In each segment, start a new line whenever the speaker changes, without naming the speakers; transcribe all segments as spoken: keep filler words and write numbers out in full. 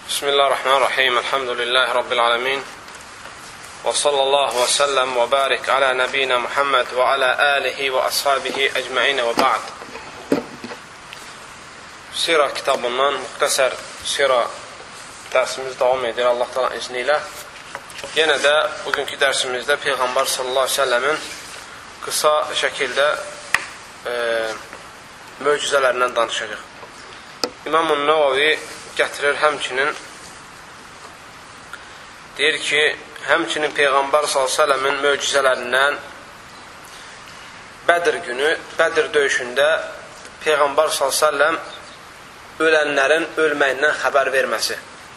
Bismillahirrahmanirrahim. Elhamdülillahi Rabbil alemin. Və sallallahu və səlləm və barik alə nəbiyina Muhammed və alə alihi və ashabihi əcməinə və ba'd. Sira kitabından müxtəsər sira dərsimiz davam edir Allah təala izni ilə. Yenə də bugünkü dərsimizdə Peyğəmbər sallallahu əleyhi və səlləmin qısa şəkildə e, möcüzələrindən danışacaq. İmam-ı Nəvavi gətirir həmçinin, deyir ki, həmçinin Peyğəmbər sallallahu əleyhi və səlləmin möcüzələrindən Bədir günü, Bədir döyüşündə Peyğəmbər sallallahu əleyhi və səlləm ölənlərin ölməyindən xəbər verməsi.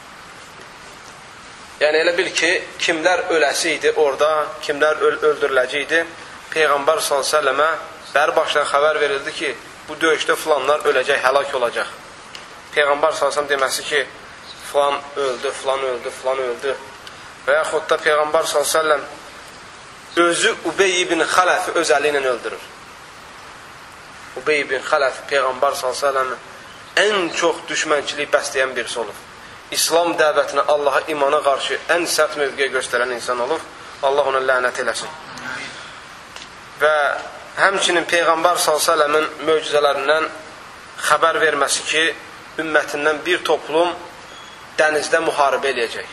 Yəni elə bil ki, kimlər öləsi idi orada, kimlər öl öldürüləcək idi, Peyğəmbər sallallahu əleyhi və səlləmə bəri başdan xəbər verildi ki, bu döyüşdə filanlar öləcək, həlak olacaq. Peyğəmbər sallallahu əleyhi və səlləm deməsi ki, filan öldü, filan öldü, filan öldü. Və yaxud da Peyğəmbər sallallahu əleyhi və səlləm özü Ubey ibn Xələfi öz əli ilə öldürür. Ubey ibn Xələf Peyğəmbər sallallahu əleyhi və səlləmin ən çox düşmənçilik bəsləyən birisi olub. İslam dəvətinə, Allaha, imana qarşı ən sərt mövqe göstərən insan olub. Allah ona lənət eləsin. Və həmçinin Peyğəmbər sallallahu əleyhi və səlləmin möcüzələrindən xəbər verməsi ki, ümmətindən bir toplum dənizdə müharibə eləyəcək.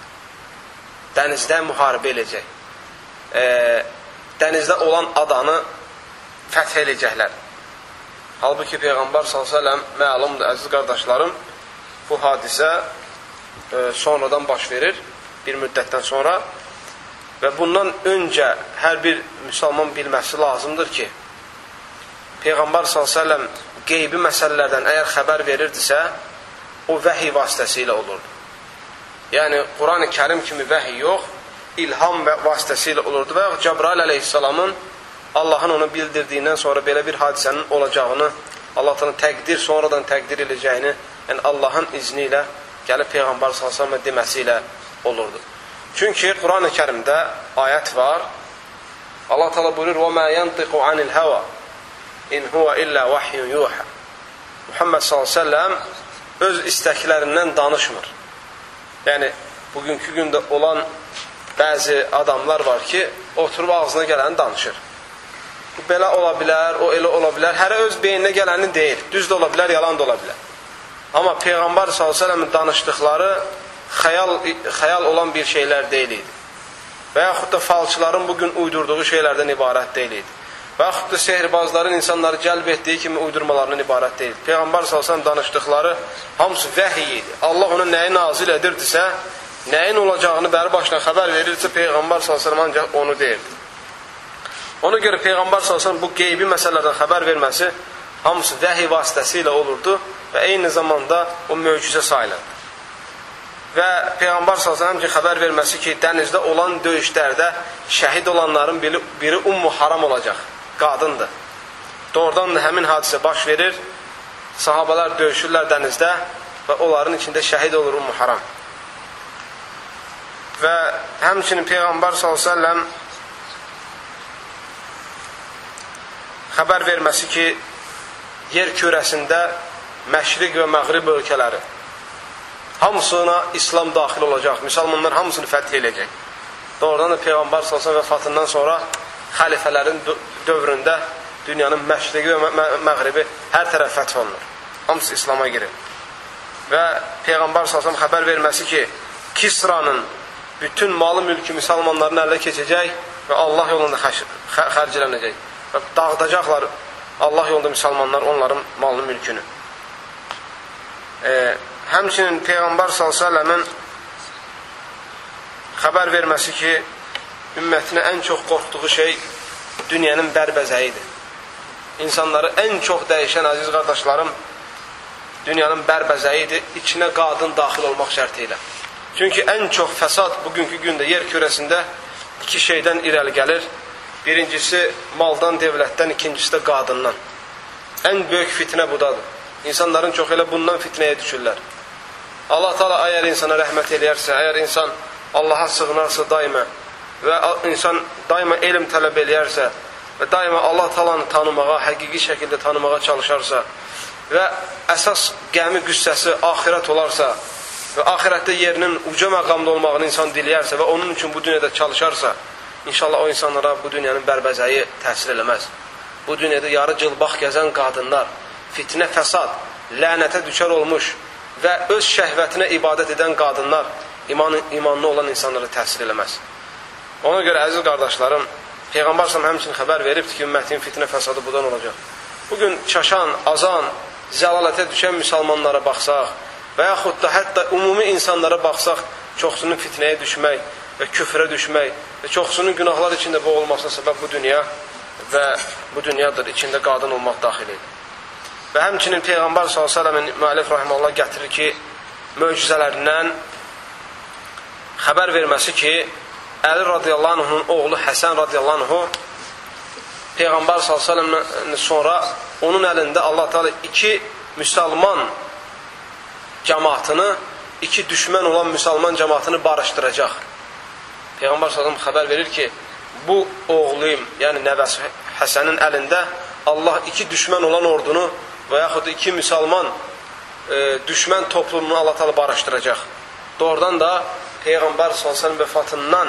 Dənizdə müharibə eləyəcək. E, dənizdə olan adanı fəth eləyəcəklər. Halbuki Peyğəmbər sallallahu əleyhi və səlləm məlumdur, əziz qardaşlarım, bu hadisə e, sonradan baş verir, bir müddətdən sonra. Və bundan öncə hər bir müsəlman bilməsi lazımdır ki, Peyğəmbər sallallahu əleyhi və səlləm qeybi məsələlərdən əgər xəbər verirdisə, o vəhiy vasitəsilə olurdu. Yəni, Quran-ı Kərim kimi vəhiy yox, ilham və vasitəsilə olurdu və Cəbrail əleyhissalamın Allahın onu bildirdiyindən sonra belə bir hadisənin olacağını, Allah'ın təqdir, sonradan təqdir edəcəyini, yəni Allahın izni ilə gəlib Peyğəmbər sallallahu əleyhi və səlləm deməsi ilə olurdu. Çünki Quran-ı Kərimdə ayət var, Allah təala buyurur: "Və mə yantiqu anil hava in huwa illa vahyun yuha." Muhammed sallallahu əleyhi və səlləm öz istəklərindən danışmır. Yəni, bugünkü gündə olan bəzi adamlar var ki, oturub ağzına gələni danışır. Bu belə ola bilər, o elə ola bilər. Hərə öz beyninə gələni deyir. Düz də ola bilər, yalan da ola bilər. Amma Peyğəmbər sallallahu əleyhi və səlləmin danışdıqları xəyal, xəyal olan bir şeylər deyil idi. Və yaxud da falçıların bugün uydurduğu şeylərdən ibarət deyil idi. Və yaxud da sehirbazların insanları cəlb etdiyi kimi uydurmalarından ibarət deyil. Peyğəmbər sallallahu əleyhi və səlləm danışdıqları hamısı vəhiy idi. Allah ona nəyi nazil edirdisə, nəyin olacağını bəri başdan xəbər verirdisə, Peyğəmbər sallallahu əleyhi və səlləm ancaq onu deyirdi. Ona görə Peyğəmbər sallallahu əleyhi və səlləm bu qeybi məsələlərdən xəbər verməsi hamısı vəhiy vasitəsilə olurdu və eyni zamanda o möcüzə sayılırdı. Və Peyğəmbər sallallahu əleyhi və səlləm xəbər verməsi ki, dənizdə olan döyüşlərdə şəhid olanların biri, biri Ummu Haram olacaq. Qadındır. Doğrudan da həmin hadisə baş verir. Sahabələr döyüşürlər dənizdə və onların içində şəhid olur Ummu Haram. Və həmçinin Peyğəmbər sallallahu əleyhi və səlləm xəbər verməsi ki, yer kürəsində məşriq və məğrib ölkələri hamısına İslam daxil olacaq. Müsəlmanlar hamısını fəth edəcək. Doğrudan da Peyğəmbər sallallahu əleyhi və səlləm vəfatından sonra xəlifələrin dövründə dünyanın məşriqi və məğribi hər tərəf fəth olunur. Hamısı İslama girir. Və Peyğəmbər sallallahu əleyhi və səlləm xəbər verməsi ki, Kisranın bütün malı mülkü müsəlmanların əlinə keçəcək və Allah yolunda xərclənəcək. Və dağıdacaqlar Allah yolunda müsəlmanlar onların malını mülkünü. E, həmçinin Peyğəmbər sallallahu əleyhi və səlləmin xəbər verməsi ki, ümmətinə ən çox qorxduğu şey dünyanın bərbəzəyidir. İnsanları ən çox dəyişən, əziz qardaşlarım, dünyanın bərbəzəyidir, içinə qadın daxil olmaq şərti ilə. Çünki ən çox fəsad bugünkü gündə yer kürəsində iki şeydən irəli gəlir. Birincisi maldan, devlətdən, ikincisi də qadından. Ən böyük fitnə budadır. İnsanların çox elə bundan fitnəyə düşürlər. Allah Teala əgər insana rəhmət eləyərsə, əgər insan Allaha sığınarsa daima və insan daima elm tələb eləyərsə və daima Allah Taala'nı tanımağa, həqiqi şəkildə tanımağa çalışarsa və əsas qəmi qüssəsi axirət olarsa, və axirətdə yerinin uca məqamda olmağını insan diləyərsə və onun üçün bu dünyada çalışarsa, inşallah o insanlara bu dünyanın bərbəzəyi təsir eləməz. Bu dünyada yarı cılbaq gəzən qadınlar, fitnə, fəsad, lənətə düşər olmuş və öz şəhvətinə ibadət edən qadınlar iman, imanlı olan insanlara təsir eləməz. Ona görə əziz qardaşlarım, Peyğəmbər s.ə.v həmçinin xəbər veribdir ki, ümmətin fitnə, fəsadı budan olacaq. Bugün çaşan, azan, zəlalətə düşən müsəlmanlara baxsaq və yaxud da hətta ümumi insanlara baxsaq, çoxsunun fitnəyə düşmək və küfrə düşmək və çoxsunun günahlar içində boğulmasına səbəb bu dünya və bu dünyadır, içində qadın olmaq daxil edir. Və həmçinin Peyğəmbər s.ə.v-in müəllif rahimehullah gətirir ki, möcüzələrindən xəbər verməsi ki, Əli radiyallahu anh'ın oğlu Həsən radiyallahu anh'ı Peyğəmbər s.ə.v sonra onun əlində Allah Teala iki müsəlman cəmaatını, iki düşmən olan müsəlman cəmaatını barışdıracaq. Peyğəmbər s.ə.v xəbər verir ki, bu oğluyum, yəni nəvəsi Həsənin əlində Allah iki düşmən olan ordunu və yaxud iki müsəlman e, düşmən toplumunu Allah Teala barışdıracaq. Doğrudan da Peyğəmbər s.ə.v vəfatından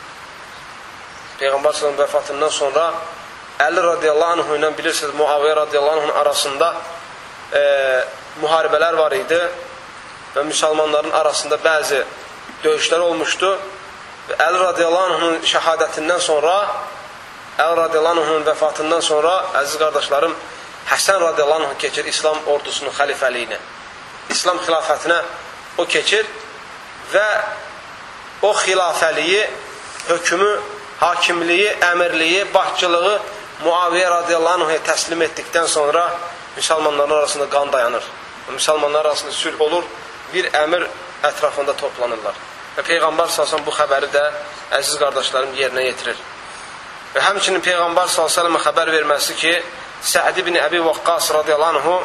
Peyğəmbər s.ə.v vəfatından sonra Əli radiyallahu anh ilə bilirsiniz, Muaviyyə radiyallahu anh arasında e, müharibələr var idi və müsəlmanların arasında bəzi döyüşlər olmuşdu və Əli radiyallahu anh'ın şəhadətindən sonra Əli radiyallahu anh'ın vəfatından sonra əziz qardaşlarım, Həsən radiyallahu anh keçir İslam ordusunun xəlifəliyinə, İslam xilafətinə o keçir və o xilafəliyi, hökmü, hakimliyi, əmirliyi, başçılığı Muaviyyə radiyallahu anh'a təslim etdikdən sonra müsəlmanların arasında qan dayanır. Müsəlmanlar arasında sülh olur, bir əmir ətrafında toplanırlar. Və Peyğəmbər s.ə.v bu xəbəri də əziz qardaşlarım yerinə yetirir. Və həmçinin Peyğəmbər s.ə.və xəbər verməsi ki, Sə'd ibn Əbi Vaqqas radiyallahu anhu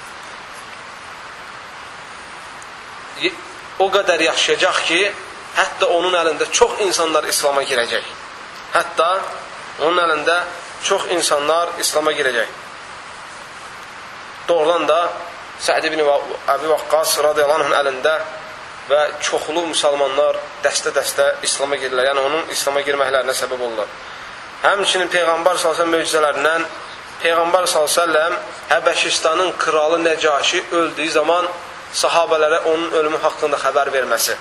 o qədər yaşayacaq ki, hətta onun əlində çox insanlar İslama girəcək. Hətta onun əlində çox insanlar İslama girəcək. Doğrudan da Sə'd ibn Əbi Vaqqas radiyallahu anh'ın əlində və çoxlu müsəlmanlar dəstə-dəstə İslama girirlər. Yəni onun İslama girməklərinə səbəb olurlar. Həmçinin Peyğəmbər s.ə.v möcüzələrindən Peyğəmbər s.ə.v Həbəşistanın kralı Nəcaşi öldüyü zaman sahabələrə onun ölümü haqqında xəbər verməsi.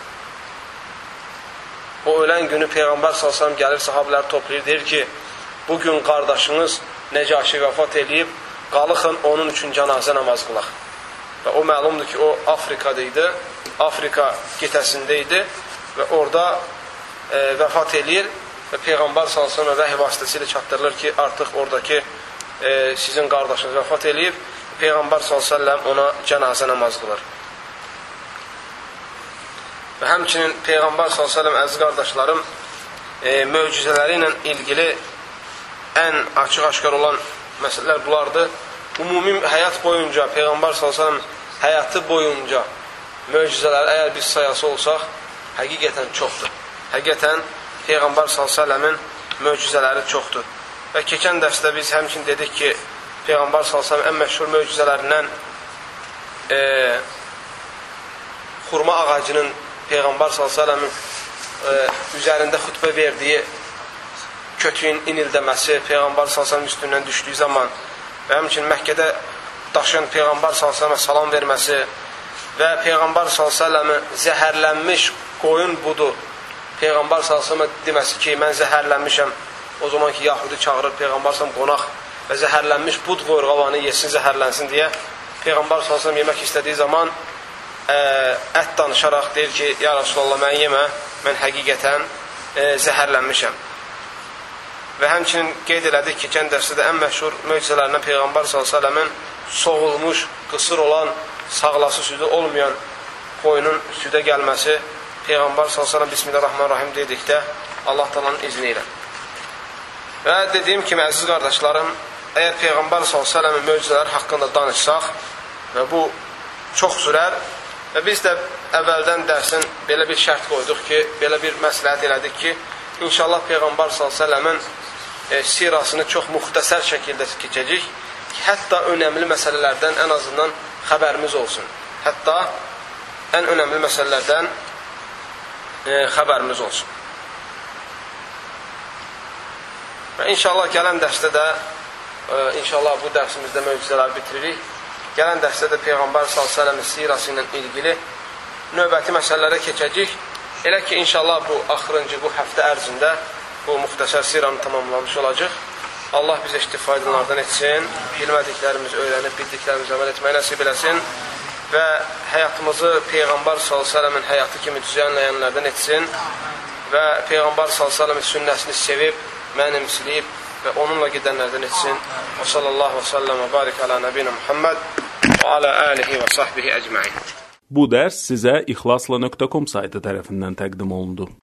O ölən günü Peyğəmbər s.ə.v gəlir, sahabələri toplayır, deyir ki, bugün qardaşınız Nəcaşi vəfat eləyib, qalıxın onun üçün cənazə namaz qılaq. Və o məlumdur ki, o Afrikada idi, Afrika qitəsində idi və orada e, vəfat eləyir və Peyğəmbər s.ə.v vəhiy vasitəsilə çatdırılır ki, artıq oradakı e, sizin qardaşınız vəfat eləyib, Peyğəmbər s.ə.v ona cənazə namaz qılır. Və həmçinin Peyğəmbər s.ə.v əziz qardaşlarım e, möcüzələri ilə ilgili ən açıq-aşkar olan məsələlər bunlardır. Ümumi həyat boyunca, Peyğəmbər s.ə.v həyatı boyunca möcüzələri əgər biz sayası olsaq, həqiqətən çoxdur. Həqiqətən Peyğəmbər s.ə.v-in möcüzələri çoxdur. Və keçən dərsdə biz həmçin dedik ki, Peyğəmbər s.ə.v ən məşhur möcüzələrindən e, xurma ağacının Peyğəmbər s.ə.v-in e, üzərində xütbə verdiyi kötüyün inildəməsi, Peyğəmbər s.ə.v üstündən düşdüyü zaman və həmçinin Məkkədə daşıyan Peyğəmbər s.ə.və salam verməsi və Peyğəmbər s.ə.və zəhərlənmiş qoyun budu Peyğəmbər s.ə.və deməsi ki, mən zəhərlənmişəm. O zaman ki, Yahudi çağırır Peyğəmbər s.ə.v qonaq və zəhərlənmiş bud qoyur qavanı yesin, zəhərlənsin deyə Peyğəmbər s.ə.v yemək istədiyi zaman ə, ət danışaraq deyir ki, ya Rasulallah, mən yemə, mən həqiqətən ə, zəhərlənmişəm. Və həmçinin qeyd elədik ki, keçən dərsdə ən məşhur möcüzələrindən Peyğəmbər s.ə.v-in soğulmuş, qısır olan, sağlası südü olmayan qoyunun südə gəlməsi Peyğəmbər s.ə.v Bismillahirrahmanirrahim dedikdə Allah Taala'nın izni ilə. Və dediyim kimi, əziz qardaşlarım, əgər Peyğəmbər s.ə.v-in möcüzələri haqqında danışsaq və bu çox sürər və biz də əvvəldən dərsin belə bir şərt qoyduq ki, belə bir məsləhət elədik ki, İnşallah Peyğəmbər s.ə.v-in e, sirasını çox müxtəsər şəkildə keçəcək ki, hətta önəmli məsələlərdən ən azından xəbərimiz olsun. Hətta ən önəmli məsələlərdən e, xəbərimiz olsun. Və inşallah gələn dərsdə də e, inşallah bu dərsimizdə möcüzələri bitiririk. Gələn dərsdə də Peyğəmbər sallallahu əleyhi və səlləmin sirası ilə ilgili növbəti məsələlərə keçəcək. Elə ki, inşallah bu axırıncı, bu həftə ərzində bu muxtəsər siranı tamamlamış olacaq. Allah bizə istifadələrdən etsin, bilmədiklərimizi öyrənib, bildiklərimizi əməl etməyi nəsib eləsin və həyatımızı Peyğəmbər sallallahu əleyhi və səlləmin həyatı kimi düzənləyənlərdən etsin və Peyğəmbər sallallahu əleyhi və səlləmin sünnəsini sevib, mənimsiləyib və onunla gedənlərdən etsin. Və sallallahu və səlləm və barik alə nəbiyyə Muhammed və alə alihi və sahbihi əcməin.
Bu dərs sizə ixlasla nöqtə com saytı tərəfindən təqdim olundu.